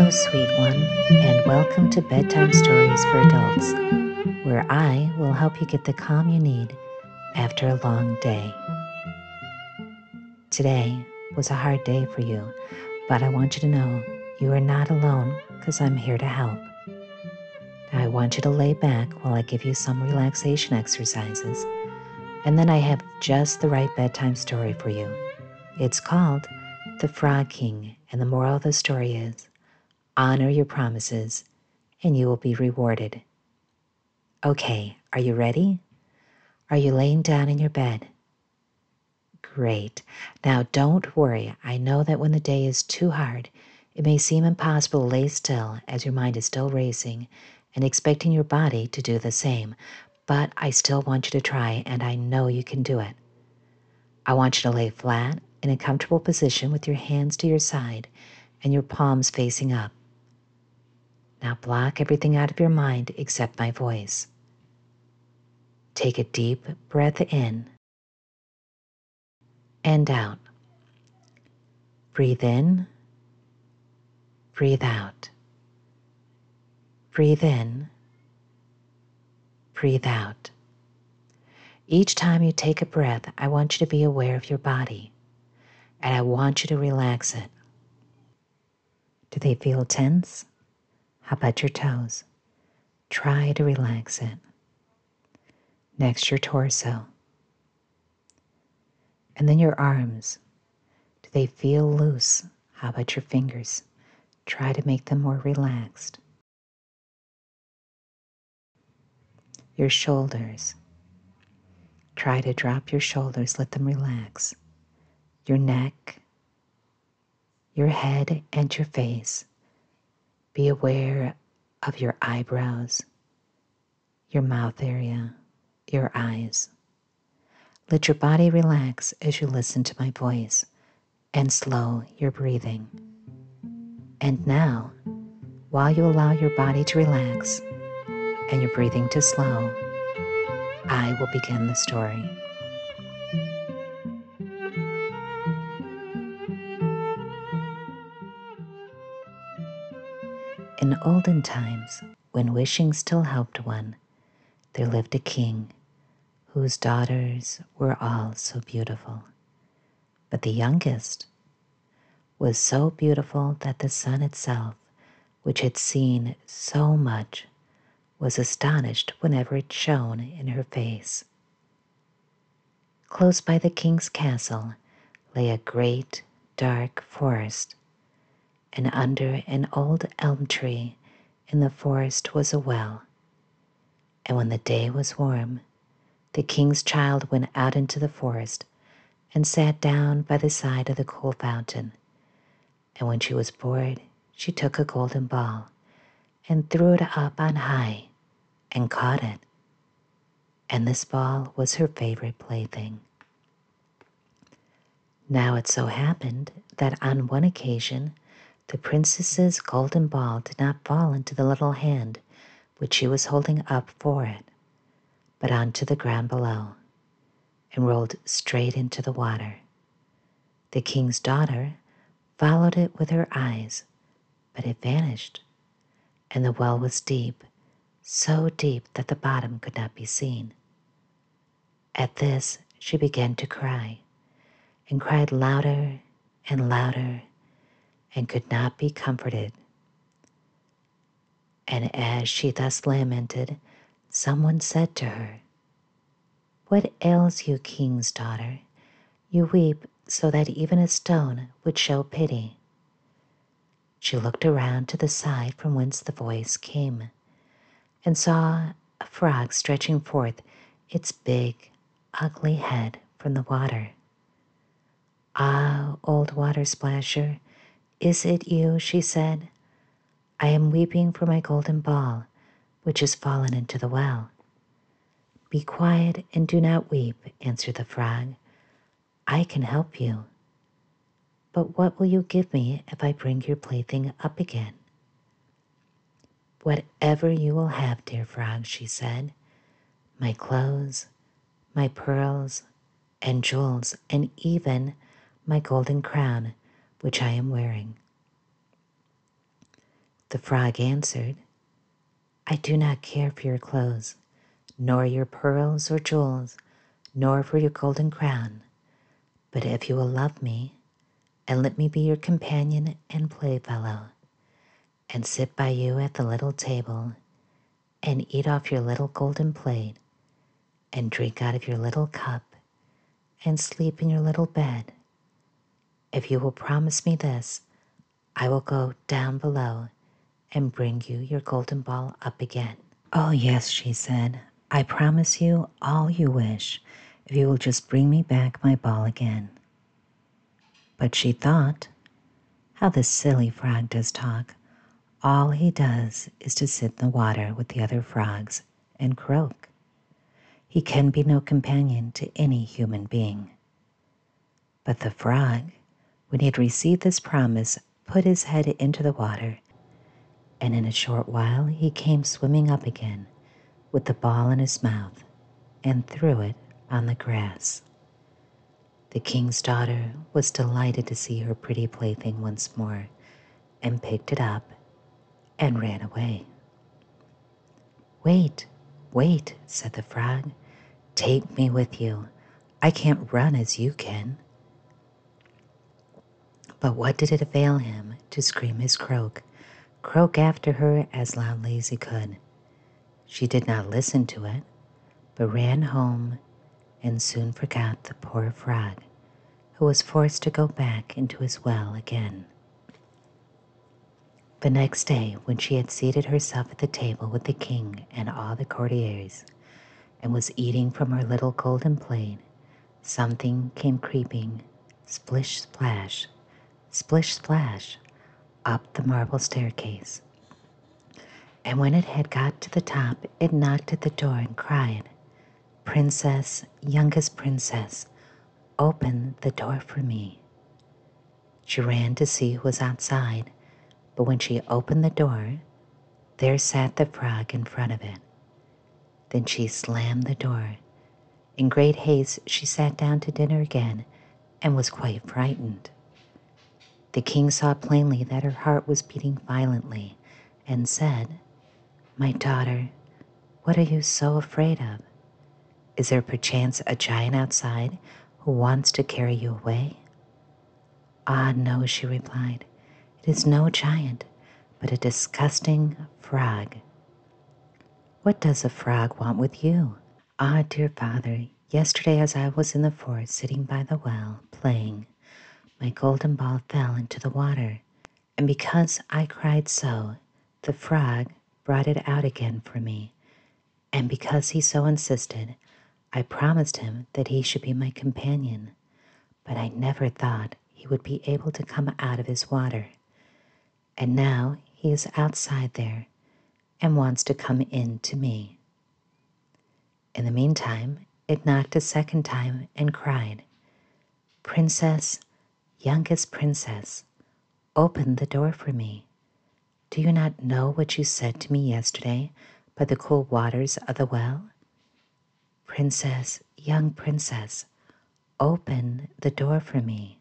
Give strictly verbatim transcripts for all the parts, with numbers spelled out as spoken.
Hello, sweet one, and welcome to Bedtime Stories for Adults, where I will help you get the calm you need after a long day. Today was a hard day for you, but I want you to know you are not alone because I'm here to help. Now, I want you to lay back while I give you some relaxation exercises, and then I have just the right bedtime story for you. It's called The Frog King, and the moral of the story is honor your promises and you will be rewarded. Okay, are you ready? Are you laying down in your bed? Great. Now don't worry. I know that when the day is too hard, it may seem impossible to lay still as your mind is still racing and expecting your body to do the same, but I still want you to try, and I know you can do it. I want you to lay flat in a comfortable position with your hands to your side and your palms facing up. Now block everything out of your mind except my voice. Take a deep breath in and out. Breathe in, breathe out. Breathe in, breathe out. Each time you take a breath, I want you to be aware of your body, and I want you to relax it. Do they feel tense? How about your toes? Try to relax it. Next, your torso. And then your arms. Do they feel loose? How about your fingers? Try to make them more relaxed. Your shoulders. Try to drop your shoulders, let them relax. Your neck, your head, and your face. Be aware of your eyebrows, your mouth area, your eyes. Let your body relax as you listen to my voice and slow your breathing. And now, while you allow your body to relax and your breathing to slow, I will begin the story. In olden times, when wishing still helped one, there lived a king whose daughters were all so beautiful. But the youngest was so beautiful that the sun itself, which had seen so much, was astonished whenever it shone in her face. Close by the king's castle lay a great, dark forest, and under an old elm tree in the forest was a well. And when the day was warm, the king's child went out into the forest and sat down by the side of the cool fountain. And when she was bored, she took a golden ball and threw it up on high and caught it. And this ball was her favorite plaything. Now it so happened that on one occasion, the princess's golden ball did not fall into the little hand which she was holding up for it, but onto the ground below, and rolled straight into the water. The king's daughter followed it with her eyes, but it vanished, and the well was deep, so deep that the bottom could not be seen. At this, she began to cry, and cried louder and louder, and could not be comforted. And as she thus lamented, someone said to her, "What ails you, king's daughter? You weep so that even a stone would show pity." She looked around to the side from whence the voice came, and saw a frog stretching forth its big, ugly head from the water. "Ah, old water splasher, is it you?" she said. "I am weeping for my golden ball, which has fallen into the well." "Be quiet and do not weep," answered the frog. "I can help you." "But what will you give me if I bring your plaything up again?" "Whatever you will have, dear frog," she said. "My clothes, my pearls and jewels, and even my golden crown, which I am wearing." The frog answered, I do not care for your clothes, nor your pearls or jewels, nor for your golden crown. But if you will love me, and let me be your companion and playfellow, and sit by you at the little table, and eat off your little golden plate, and drink out of your little cup, and sleep in your little bed, if you will promise me this, I will go down below and bring you your golden ball up again. Oh, yes, she said, I promise you all you wish, if you will just bring me back my ball again. But she thought, how this silly frog does talk. All he does is to sit in the water with the other frogs and croak. He can be no companion to any human being. But the frog, when he had received this promise, put his head into the water, and in a short while he came swimming up again with the ball in his mouth and threw it on the grass. The king's daughter was delighted to see her pretty plaything once more and picked it up and ran away. Wait, wait, said the frog. Take me with you. I can't run as you can. But what did it avail him to scream his croak, croak after her as loudly as he could? She did not listen to it, but ran home and soon forgot the poor frog, who was forced to go back into his well again. The next day, when she had seated herself at the table with the king and all the courtiers, and was eating from her little golden plate, something came creeping, splish splash, splish splash, up the marble staircase. And when it had got to the top, it knocked at the door and cried, Princess, youngest princess, open the door for me. She ran to see who was outside, but when she opened the door, there sat the frog in front of it. Then she slammed the door. In great haste, she sat down to dinner again and was quite frightened. The king saw plainly that her heart was beating violently and said, My daughter, what are you so afraid of? Is there perchance a giant outside who wants to carry you away? Ah, no, she replied. It is no giant, but a disgusting frog. What does a frog want with you? Ah, dear father, yesterday as I was in the forest sitting by the well, playing, my golden ball fell into the water, and because I cried so, the frog brought it out again for me, and because he so insisted, I promised him that he should be my companion, but I never thought he would be able to come out of his water. And now he is outside there and wants to come in to me. In the meantime, it knocked a second time and cried, Princess, youngest princess, open the door for me. Do you not know what you said to me yesterday by the cool waters of the well? Princess, young princess, open the door for me.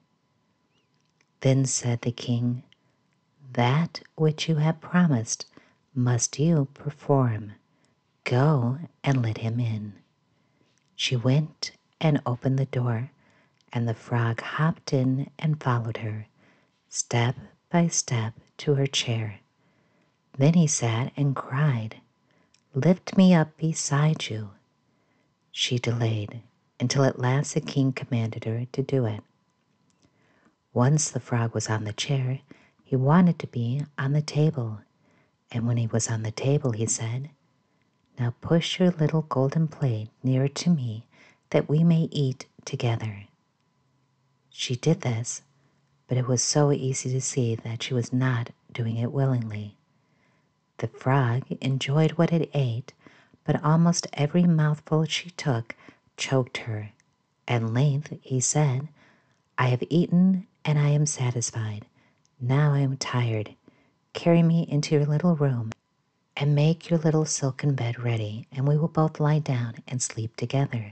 Then said the king, That which you have promised must you perform. Go and let him in. She went and opened the door, and the frog hopped in and followed her, step by step, to her chair. Then he sat and cried, Lift me up beside you. She delayed until at last the king commanded her to do it. Once the frog was on the chair, he wanted to be on the table, and when he was on the table, he said, Now push your little golden plate nearer to me that we may eat together. She did this, but it was so easy to see that she was not doing it willingly. The frog enjoyed what it ate, but almost every mouthful she took choked her. At length he said, I have eaten and I am satisfied. Now I am tired. Carry me into your little room and make your little silken bed ready, and we will both lie down and sleep together.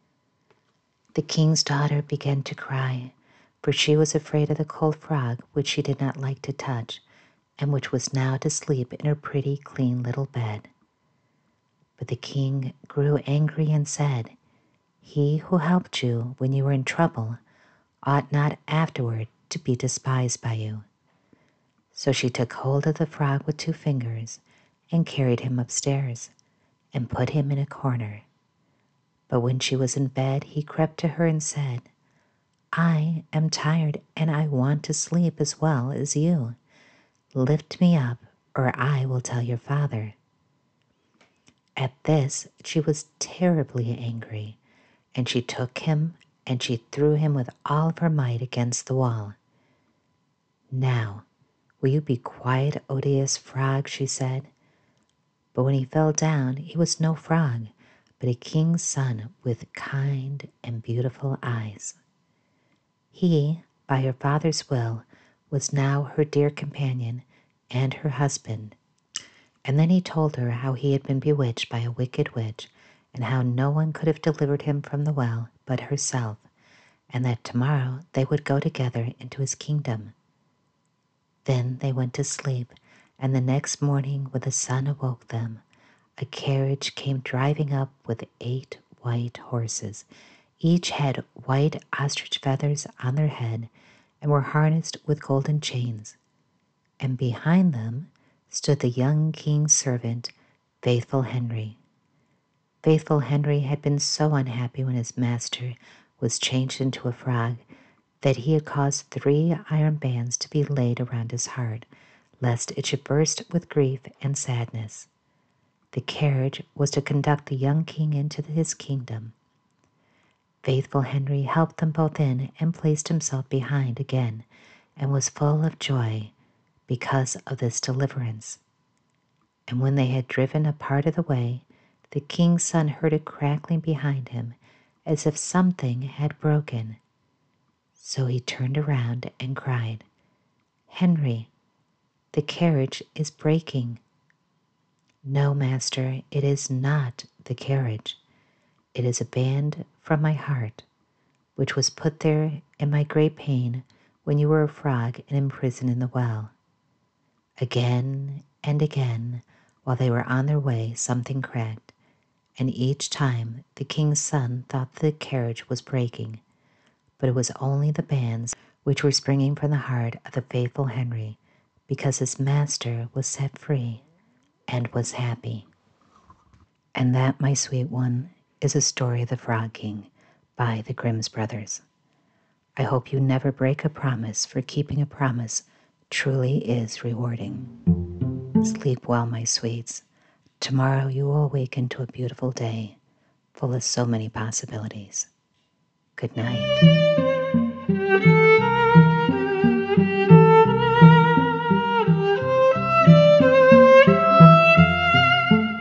The king's daughter began to cry, for she was afraid of the cold frog, which she did not like to touch, and which was now to sleep in her pretty, clean little bed. But the king grew angry and said, "He who helped you when you were in trouble ought not afterward to be despised by you." So she took hold of the frog with two fingers and carried him upstairs and put him in a corner. But when she was in bed, he crept to her and said, "I am tired and I want to sleep as well as you. Lift me up, or I will tell your father." At this, she was terribly angry, and she took him and she threw him with all of her might against the wall. "Now, will you be quiet, odious frog?" she said. But when he fell down, he was no frog, but a king's son with kind and beautiful eyes. He, by her father's will, was now her dear companion and her husband. And then he told her how he had been bewitched by a wicked witch, and how no one could have delivered him from the well but herself, and that tomorrow they would go together into his kingdom. Then they went to sleep, and the next morning when the sun awoke them, a carriage came driving up with eight white horses. Each had white ostrich feathers on their head and were harnessed with golden chains. And behind them stood the young king's servant, Faithful Henry. Faithful Henry had been so unhappy when his master was changed into a frog that he had caused three iron bands to be laid around his heart, lest it should burst with grief and sadness. The carriage was to conduct the young king into his kingdom. Faithful Henry helped them both in and placed himself behind again, and was full of joy because of this deliverance. And when they had driven a part of the way, the king's son heard a crackling behind him, as if something had broken. So he turned around and cried, "Henry, the carriage is breaking." "No, master, it is not the carriage. It is a band from my heart, which was put there in my great pain when you were a frog and imprisoned in the well." Again and again, while they were on their way, something cracked, and each time the king's son thought the carriage was breaking, but it was only the bands which were springing from the heart of the faithful Henry, because his master was set free and was happy. And that, my sweet one, is a story of the Frog King by the Grimm's Brothers. I hope you never break a promise, for keeping a promise truly is rewarding. Sleep well, my sweets. Tomorrow you will awaken to a beautiful day, full of so many possibilities. Good night.